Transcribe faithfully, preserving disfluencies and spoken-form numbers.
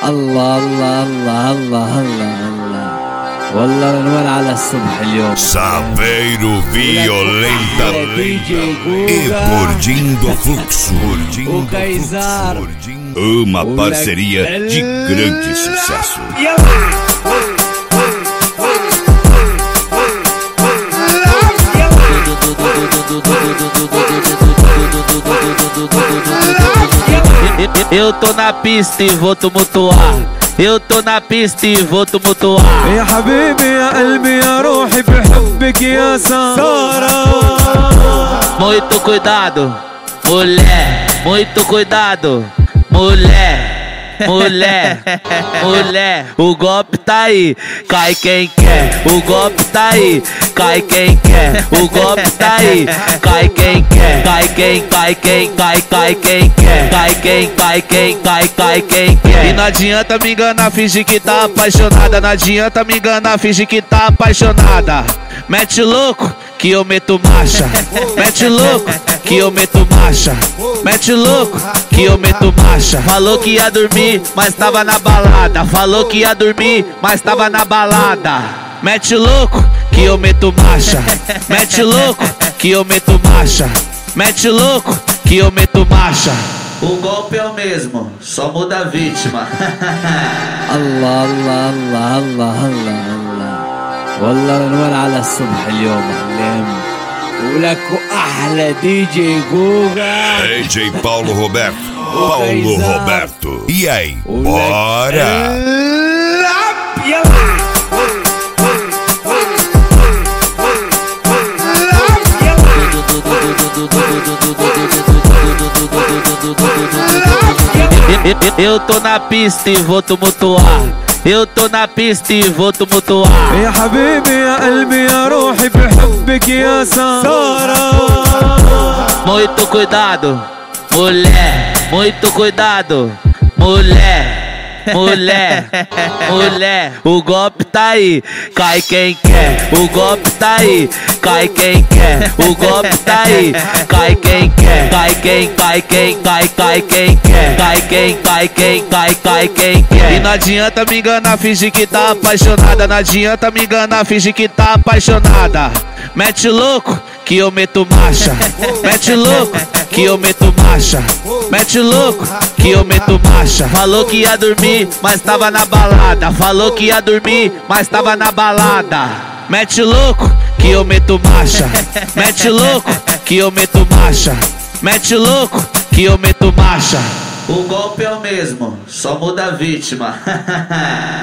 الله الله الله الله الله الله والله الانوار على الصبح اليوم. Saveiro violentamente e curtindo o fluxo, curtindo o fluxo. Uma parceria de grande sucesso. Eu tô na pista e vou tumultuar. Eu tô na pista e vou tumultuar. يا حبيبي يا قلبي يا روحي بحبك يا سارة. Muito cuidado, mulher. Muito cuidado, mulher. Mulher, mulher, o golpe tá aí, cai quem quer. O golpe tá aí, cai quem quer. O golpe tá aí, cai quem quer. Cai quem, cai quem, cai, cai quem quer. Cai quem, cai quem, cai, cai quem quer. E não adianta me enganar, fingir que tá apaixonada. Não adianta me enganar, fingir que tá apaixonada. Mete louco que eu meto marcha. Mete louco que eu meto marcha. Mete louco que eu meto marcha. Falou que ia dormir, mas tava na balada. Falou que ia dormir, mas tava na balada. Mete louco que eu meto marcha. Mete louco que eu meto marcha. Mete louco que eu meto marcha. O golpe é o mesmo, só muda a vítima. الله الله الله الله الله الله والله الانوار على الصبح اليوم علام. ولك احلى دي جي جوجا D J Paulo Roberto. Paulo Roberto. E aí, bora! Eu tô na pista e vou tumultuar. Eu tô na pista e vou tumultuar. يا حبيبي يا قلبي يا روحي بحبك يا سارة. Muito cuidado, mulher. Muito cuidado, mulher. Mulher, mulher, o golpe tá aí, cai quem quer. O golpe tá aí, cai quem quer. O golpe tá aí, cai quem quer. Cai quem, cai quem, cai, cai quem quer. Cai quem, cai quem, cai, cai quem quer. E não adianta me enganar, fingir que tá apaixonada. Não adianta me enganar, fingir que tá apaixonada. Mete louco que eu meto marcha. Mete louco que eu meto marcha. Mete louco que eu meto marcha. Falou que ia dormir, mas tava na balada. Falou que ia dormir, mas tava na balada. Mete louco que eu meto marcha. Mete louco que eu meto marcha. Mete louco que eu meto marcha. O golpe é o mesmo, só muda a vítima.